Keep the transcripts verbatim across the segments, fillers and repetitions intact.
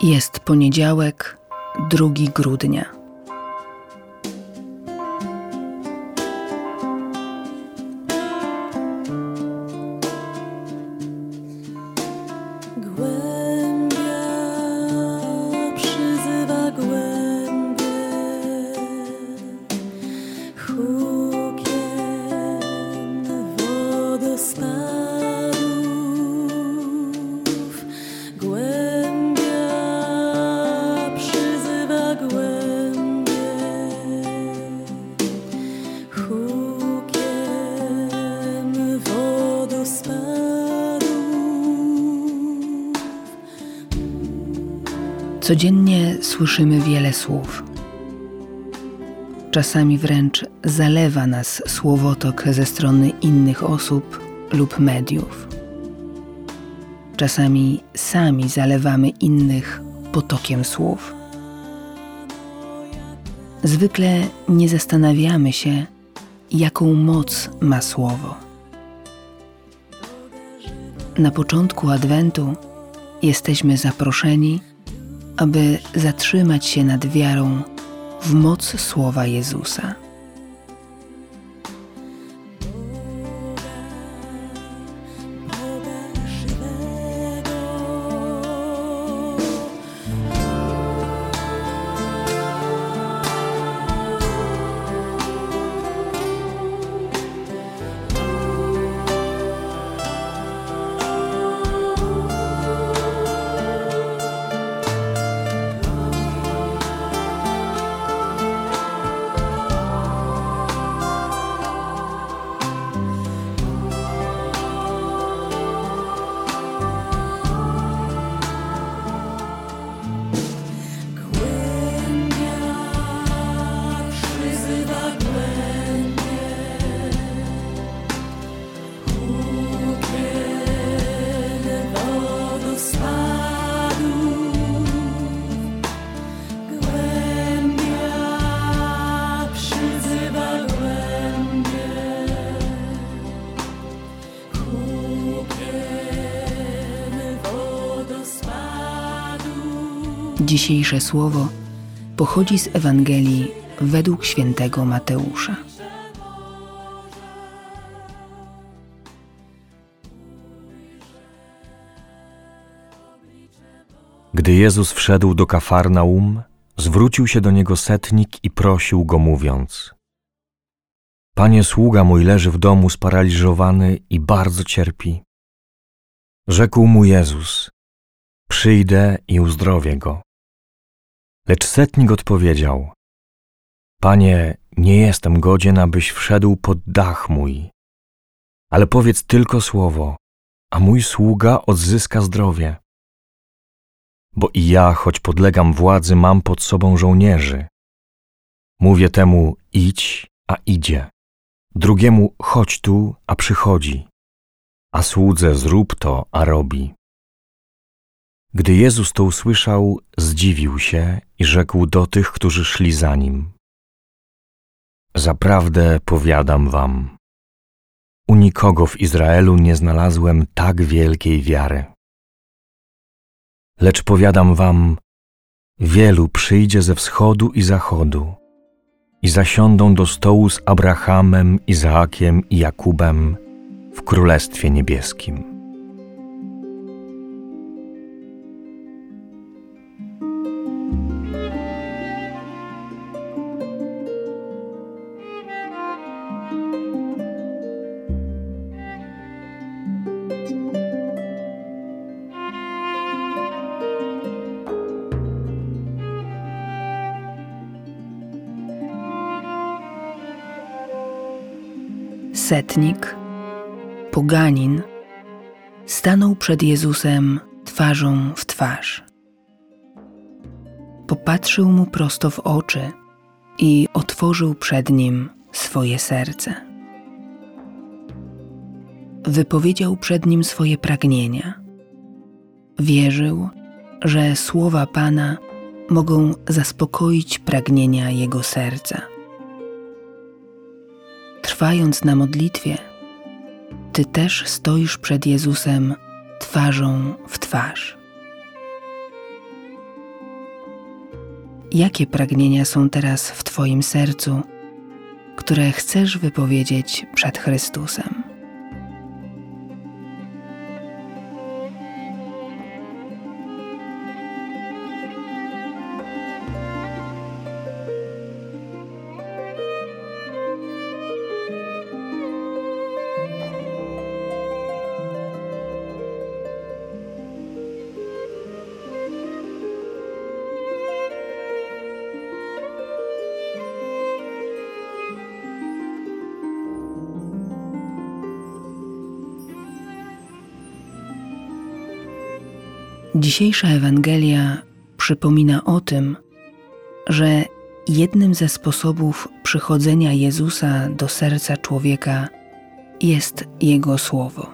Jest poniedziałek, drugiego grudnia. Głębia przyzywa głębię, hukiem wodospadów. Głębia przyzywa głębię, hukiem wodospadów. Codziennie słyszymy wiele słów. Czasami wręcz zalewa nas słowotok ze strony innych osób lub mediów. Czasami sami zalewamy innych potokiem słów. Zwykle nie zastanawiamy się, jaką moc ma słowo. Na początku Adwentu jesteśmy zaproszeni, aby zatrzymać się nad wiarą w moc słowa Jezusa. Dzisiejsze słowo pochodzi z Ewangelii według świętego Mateusza. Gdy Jezus wszedł do Kafarnaum, zwrócił się do niego setnik i prosił go, mówiąc: Panie, sługa mój leży w domu sparaliżowany i bardzo cierpi. Rzekł mu Jezus: Przyjdę i uzdrowię go. Lecz setnik odpowiedział: Panie, nie jestem godzien, abyś wszedł pod dach mój, ale powiedz tylko słowo, a mój sługa odzyska zdrowie. Bo i ja, choć podlegam władzy, mam pod sobą żołnierzy. Mówię temu: idź, a idzie. Drugiemu: chodź tu, a przychodzi. A słudze: zrób to, a robi. Gdy Jezus to usłyszał, zdziwił się i rzekł do tych, którzy szli za Nim: Zaprawdę powiadam wam, u nikogo w Izraelu nie znalazłem tak wielkiej wiary. Lecz powiadam wam, wielu przyjdzie ze wschodu i zachodu i zasiądą do stołu z Abrahamem, Izaakiem i Jakubem w Królestwie Niebieskim. Setnik, poganin, stanął przed Jezusem twarzą w twarz. Popatrzył mu prosto w oczy i otworzył przed nim swoje serce. Wypowiedział przed nim swoje pragnienia. Wierzył, że słowa Pana mogą zaspokoić pragnienia jego serca. Trwając na modlitwie, Ty też stoisz przed Jezusem twarzą w twarz. jakie pragnienia są teraz w Twoim sercu, które chcesz wypowiedzieć przed Chrystusem. Dzisiejsza Ewangelia przypomina o tym, że jednym ze sposobów przychodzenia Jezusa do serca człowieka jest Jego Słowo.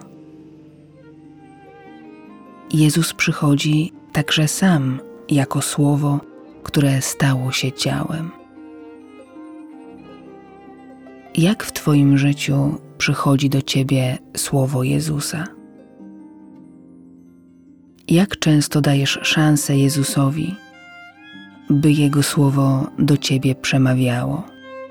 Jezus przychodzi także sam jako Słowo, które stało się ciałem. Jak w Twoim życiu przychodzi do Ciebie Słowo Jezusa? Jak często dajesz szansę Jezusowi, by Jego Słowo do Ciebie przemawiało?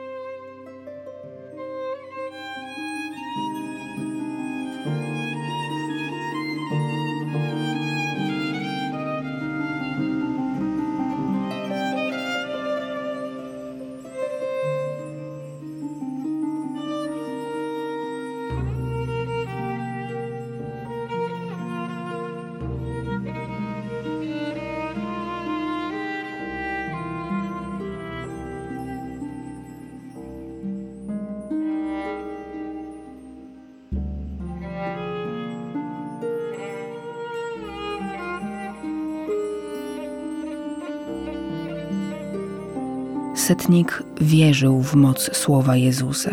Setnik wierzył w moc słowa Jezusa.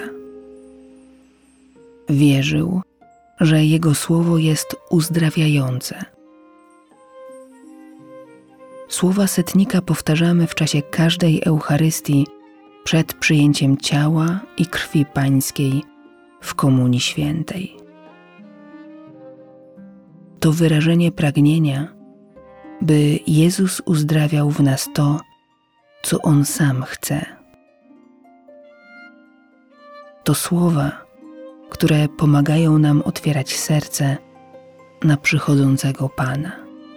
Wierzył, że Jego słowo jest uzdrawiające. Słowa setnika powtarzamy w czasie każdej Eucharystii przed przyjęciem ciała i krwi Pańskiej w Komunii Świętej. To wyrażenie pragnienia, by Jezus uzdrawiał w nas to, co On sam chce. To słowa, które pomagają nam otwierać serce na przychodzącego Pana.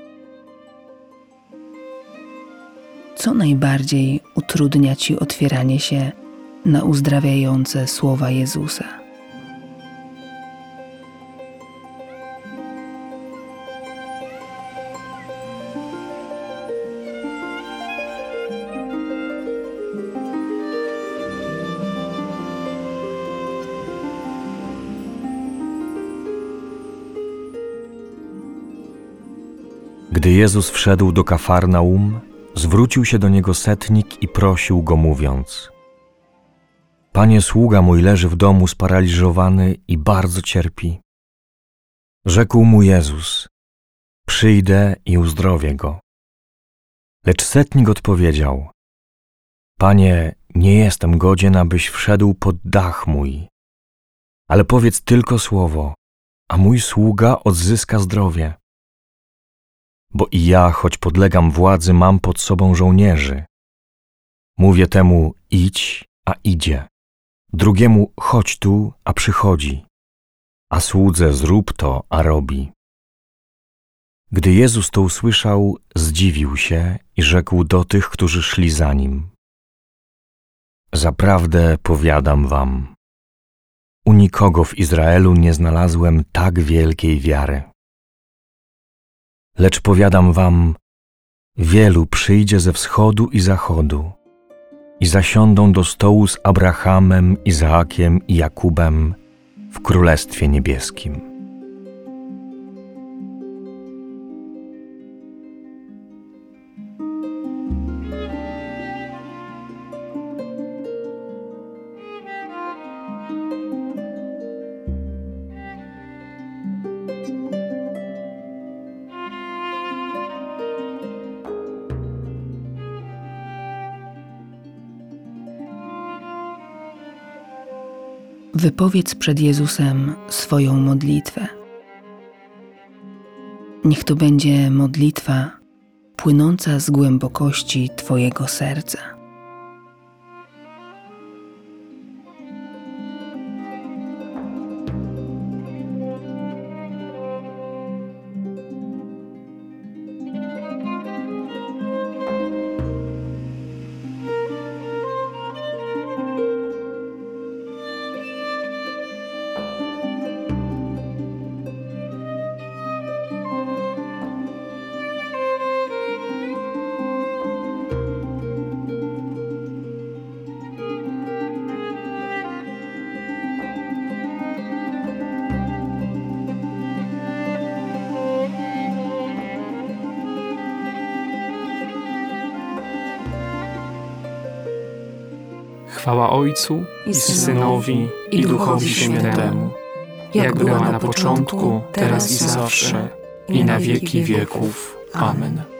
Co najbardziej utrudnia Ci otwieranie się na uzdrawiające słowa Jezusa? Gdy Jezus wszedł do Kafarnaum, zwrócił się do Niego setnik i prosił Go, mówiąc: Panie, sługa mój leży w domu sparaliżowany i bardzo cierpi. Rzekł mu Jezus: Przyjdę i uzdrowię go. Lecz setnik odpowiedział: Panie, nie jestem godzien, abyś wszedł pod dach mój, ale powiedz tylko słowo, a mój sługa odzyska zdrowie. Bo i ja, choć podlegam władzy, mam pod sobą żołnierzy. Mówię temu: idź, a idzie. Drugiemu: chodź tu, a przychodzi. A słudze: zrób to, a robi. Gdy Jezus to usłyszał, zdziwił się i rzekł do tych, którzy szli za Nim: Zaprawdę powiadam wam, u nikogo w Izraelu nie znalazłem tak wielkiej wiary. Lecz powiadam wam, wielu przyjdzie ze wschodu i zachodu i zasiądą do stołu z Abrahamem, Izaakiem i Jakubem w Królestwie Niebieskim. Wypowiedz przed Jezusem swoją modlitwę. Niech to będzie modlitwa płynąca z głębokości Twojego serca. Chwała Ojcu i Synowi i Duchowi Świętemu, jak była na początku, teraz i zawsze, i na wieki wieków. Amen.